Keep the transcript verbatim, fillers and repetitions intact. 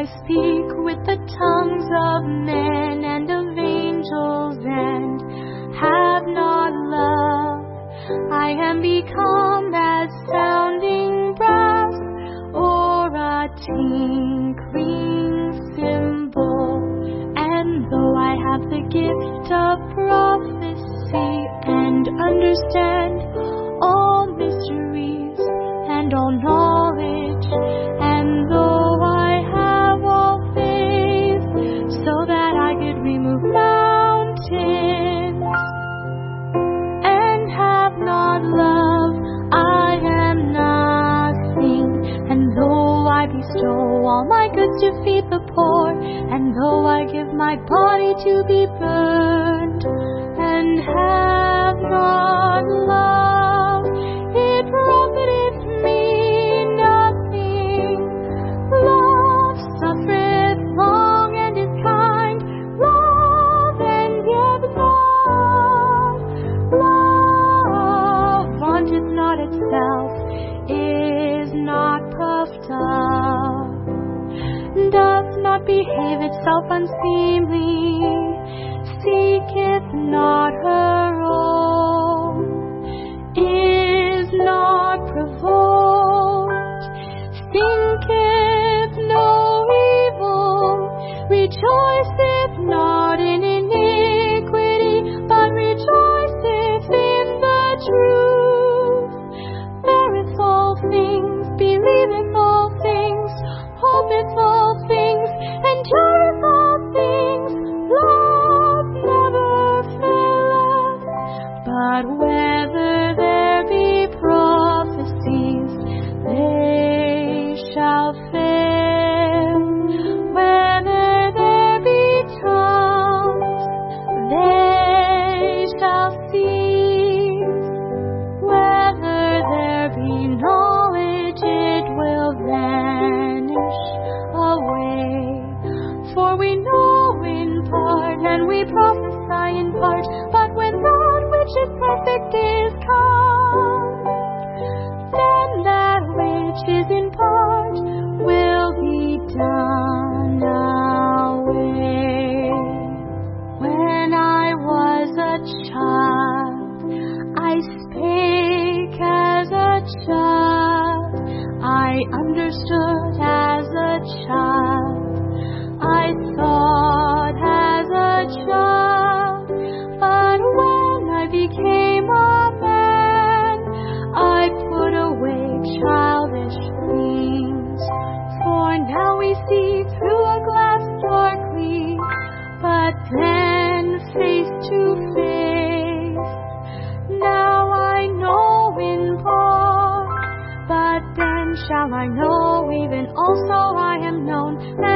I speak with the tongues of men and of angels and have not love, I am become as sounding brass or a tinkling cymbal. And though I have the gift of prophecy and understand all mysteries and all knowledge, and though I have all faith so that I could remove mountains, and have not love, I am nothing. And though I bestow all my goods to feed the poor, and though I give my body to be burned, and have not love, it profiteth me nothing. Love suffereth long and is kind. Love envieth not. Love vaunteth not itself, is not puffed up, doth not behave itself unseemly, seeketh not her own, is not provoked, thinketh no evil, rejoiceth not in iniquity, but rejoiceth in the truth, beareth all things, believeth all things, hopeth all things, endureth all things. Love never faileth. But whether there be prophecies, they shall fail. Whether there be tongues, they shall cease. Whether there be knowledge, it will vanish away. For we know in part, and we prophesy in part, but when that which is perfect is come, then that which is in part will be done away. When I was a child, I spake as a child, I understood as a child, I thought as a child, but when I became a man, I put away childish things. For now we see through a glass darkly, but then face to face. Now I know in part, but then shall I know, even also I am known.